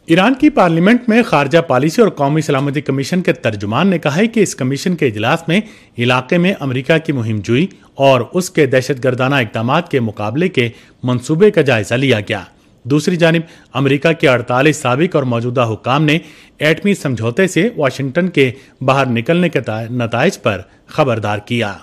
ایران کی پارلیمنٹ میں خارجہ پالیسی اور قومی سلامتی کمیشن کے ترجمان نے کہا ہے کہ اس کمیشن کے اجلاس میں علاقے میں امریکہ کی مہم جوئی اور اس کے دہشت گردانہ اقدامات کے مقابلے کے منصوبے کا جائزہ لیا گیا۔ دوسری جانب امریکہ کے 48 سابق اور موجودہ حکام نے ایٹمی سمجھوتے سے واشنگٹن کے باہر نکلنے کے نتائج پر خبردار کیا۔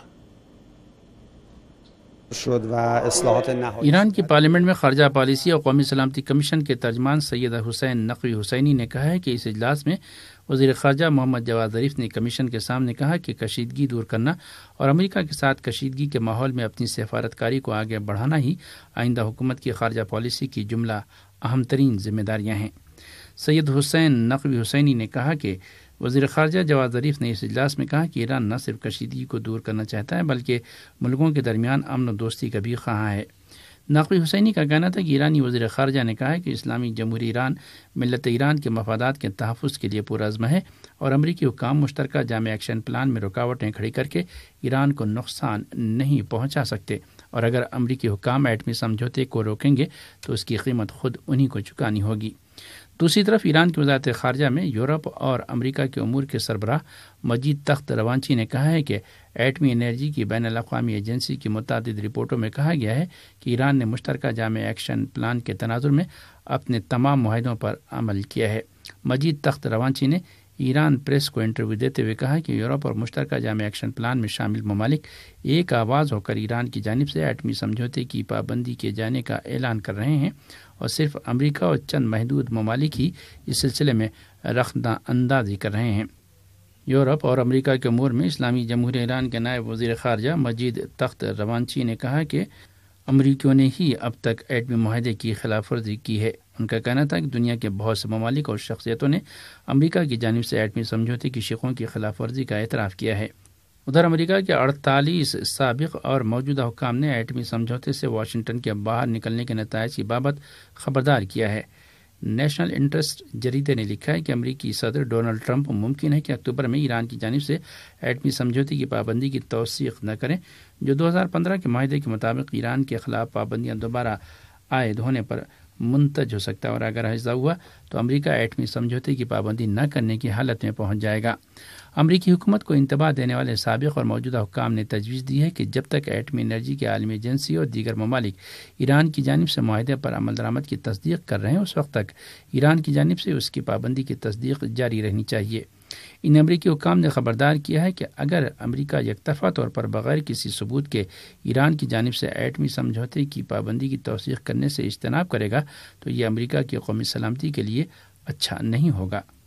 ایران کی پارلیمنٹ میں خارجہ پالیسی اور قومی سلامتی کمیشن کے ترجمان سید حسین نقوی حسینی نے کہا ہے کہ اس اجلاس میں وزیر خارجہ محمد جواد ظریف نے کمیشن کے سامنے کہا کہ کشیدگی دور کرنا اور امریکہ کے ساتھ کشیدگی کے ماحول میں اپنی سفارتکاری کو آگے بڑھانا ہی آئندہ حکومت کی خارجہ پالیسی کی جملہ اہم ترین ذمہ داریاں ہیں۔ سید حسین نقوی حسینی نے کہا کہ وزیر خارجہ جواد ظریف نے اس اجلاس میں کہا کہ ایران نہ صرف کشیدگی کو دور کرنا چاہتا ہے بلکہ ملکوں کے درمیان امن و دوستی کا بھی خواہاں ہے۔ نقوی حسینی کا کہنا تھا کہ ایرانی وزیر خارجہ نے کہا کہ اسلامی جمہوری ایران ملت ایران کے مفادات کے تحفظ کے لیے پرعزم ہے اور امریکی حکام مشترکہ جامع ایکشن پلان میں رکاوٹیں کھڑی کر کے ایران کو نقصان نہیں پہنچا سکتے، اور اگر امریکی حکام ایٹمی سمجھوتے کو روکیں گے تو اس کی قیمت خود انہی کو چکانی ہوگی۔ دوسری طرف ایران کی وزارت خارجہ میں یورپ اور امریکہ کے امور کے سربراہ مجید تخت روانچی نے کہا ہے کہ ایٹمی انرجی کی بین الاقوامی ایجنسی کی متعدد رپورٹوں میں کہا گیا ہے کہ ایران نے مشترکہ جامع ایکشن پلان کے تناظر میں اپنے تمام معاہدوں پر عمل کیا ہے۔ مجید تخت روانچی نے ایران پریس کو انٹرویو دیتے ہوئے کہا کہ یورپ اور مشترکہ جامع ایکشن پلان میں شامل ممالک ایک آواز ہو کر ایران کی جانب سے ایٹمی سمجھوتے کی پابندی کیے جانے کا اعلان کر رہے ہیں، اور صرف امریکہ اور چند محدود ممالک ہی اس سلسلے میں رخنہ اندازی کر رہے ہیں۔ یورپ اور امریکہ کے امور میں اسلامی جمہوریہ ایران کے نائب وزیر خارجہ مجید تخت روانچی نے کہا کہ امریکیوں نے ہی اب تک ایٹمی معاہدے کی خلاف ورزی کی ہے۔ ان کا کہنا تھا کہ دنیا کے بہت سے ممالک اور شخصیتوں نے امریکہ کی جانب سے ایٹمی سمجھوتے کی شقوں کی خلاف ورزی کا اعتراف کیا ہے۔ ادھر امریکہ کے 48 سابق اور موجودہ حکام نے ایٹمی سمجھوتے سے واشنگٹن کے باہر نکلنے کے نتائج کی بابت خبردار کیا ہے۔ نیشنل انٹرسٹ جریدے نے لکھا ہے کہ امریکی صدر ڈونلڈ ٹرمپ ممکن ہے کہ اکتوبر میں ایران کی جانب سے ایٹمی سمجھوتے کی پابندی کی توثیق نہ کریں، جو 2015 کے معاہدے کے مطابق ایران کے خلاف پابندیاں دوبارہ عائد ہونے پر منتج ہو سکتا ہے، اور اگر ایسا ہوا تو امریکہ ایٹمی سمجھوتے کی پابندی نہ کرنے کی حالت میں پہنچ جائے گا۔ امریکی حکومت کو انتباہ دینے والے سابق اور موجودہ حکام نے تجویز دی ہے کہ جب تک ایٹمی انرجی کے عالمی ایجنسی اور دیگر ممالک ایران کی جانب سے معاہدے پر عمل درآمد کی تصدیق کر رہے ہیں، اس وقت تک ایران کی جانب سے اس کی پابندی کی تصدیق جاری رہنی چاہیے۔ ان امریکی حکام نے خبردار کیا ہے کہ اگر امریکہ یک طرفہ طور پر بغیر کسی ثبوت کے ایران کی جانب سے ایٹمی سمجھوتے کی پابندی کی توثیق کرنے سے اجتناب کرے گا تو یہ امریکہ کی قومی سلامتی کے لیے اچھا نہیں ہوگا۔